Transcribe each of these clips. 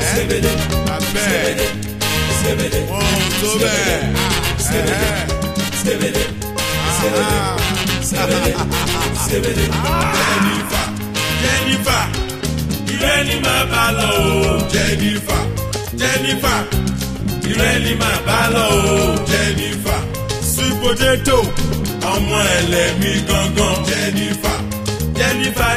sebede, abẹ́ sebede, wọn ò tó bẹ́ẹ̀. sebede, sebede, sebede, sebede. Jennifer, Jennifer, ìrẹ́ ni màá bá lọ o. Jennifer, Jennifer, ìrẹ́ ni màá bá lọ o. Jennifer, sweet potato, ọmọ ẹlẹ́mí gangan. Jennifer, Jennifer,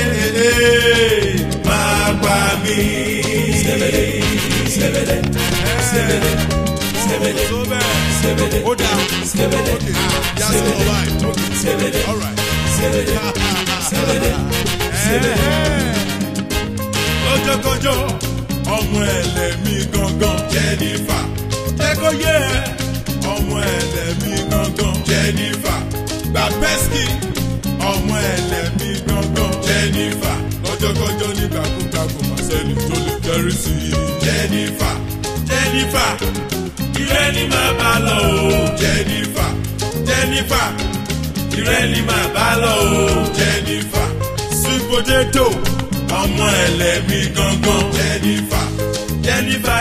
máa pa mí. Sebede, sebede, sebede, sebede, sebede, Hold down. sebede, Okay. That's all right. Okay. sebede, All right. sebede, sebede, sebede. Kojokojo, ọmọ ẹlẹ́mí gangan. Jennifer, jẹ́kọ̀yé, ọmọ ẹlẹ́mí gangan. Jennifer, Gbàpẹ́sì, ọmọ ẹlẹ́mí gangan. Jennifer, lọ́jọ́kọjọ́ nígbàkúgbà kò má sẹ́ni tó lè jẹ́rìí sí i. Jennifer, Jennifer, ìrẹ́ ni màá bá lọ o. Jennifer, Jennifer, ìrẹ́ ni màá bá lọ o. Jennifer, sweet potato, ọmọ ẹlẹ́mí gangan. Jennifer, Jennifer,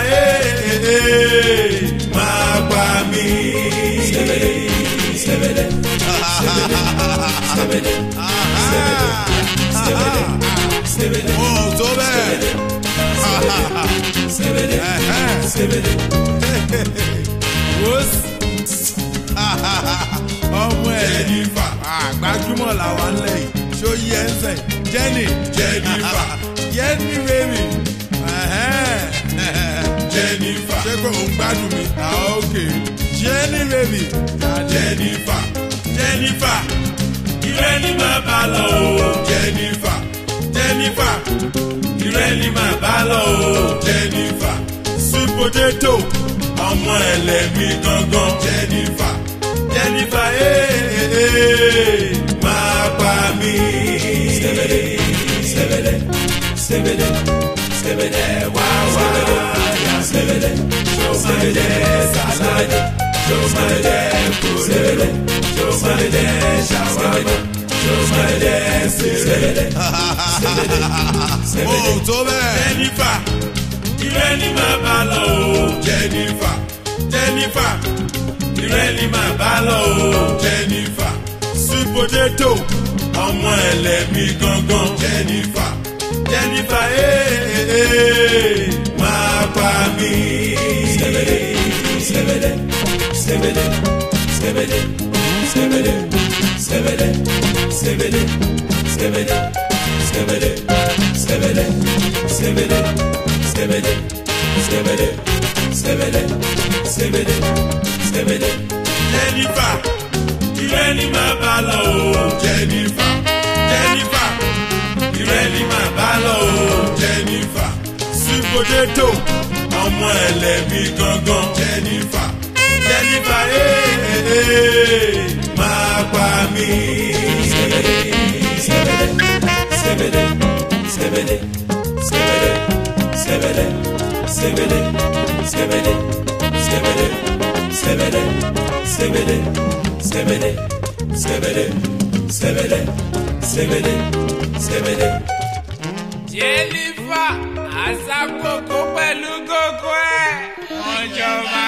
máa pa mí. Sebede, sebede, sebede, sebede, sebede, sebede, Wọn ò tó bẹ́ẹ̀. sebede, sebede. Wos. Ọmọ ẹ̀ Jennifer, gbajúmọ̀ làwọn ń lẹ̀ yìí. Ṣó yẹ ń sẹ̀? Jenny. Jennifer, Jenny baby. Jennifer, Ṣé kò ń gbádùn mi? Okay. Jenny baby. Jennifer, Jennifer, ìrẹ́ ni màá bá lọ o. Jennifer, Jennifer, ìrẹ́ ni màá bá lọ o. Jennifer, sweet potato, ọmọ ẹlẹ́mí gangan. Jennifer, Jennifer, máa pa mí. Sebede, sebede, sebede, sebede, wá wá. Sebede, sebede, salade. Sebede, sebede, sebede, shawarma. Sebede, sebede, sebede, Wọn ò sebede. tó bẹ́ẹ̀. Jennifer, ìrẹ́ ni màá bá lọ o. Jennifer, Jennifer, ìrẹ́ ni màá bá lọ o. Jennifer, sweet potato, ọmọ ẹlẹ́mí gangan. Jennifer, Jennifer, máa pa mí. Sebede, sebede, sebede, sebede, sebede, sebede, sebede, sebede, sebede, sebede, sebede, sebede, sebede, sebede, sebede, sebede. Jennifer, ìrẹ́ ni màá bá lọ o. Jennifer, Jennifer, ìrẹ́ ni màá bá lọ o. Jennifer, sweet potato, ọmọ ẹlẹ́mí gangan. Jennifer, Jennifer, máa pa mí. Sebede, sebede, sebede, sebede, sebede, sebede, sebede, sebede, sebede, sebede, sebede, sebede, sebede, sebede, sebede, sebede. Jennifer, àṣà kòkó pẹ̀lú kòkó ẹ̀. Ọjọ́ máa.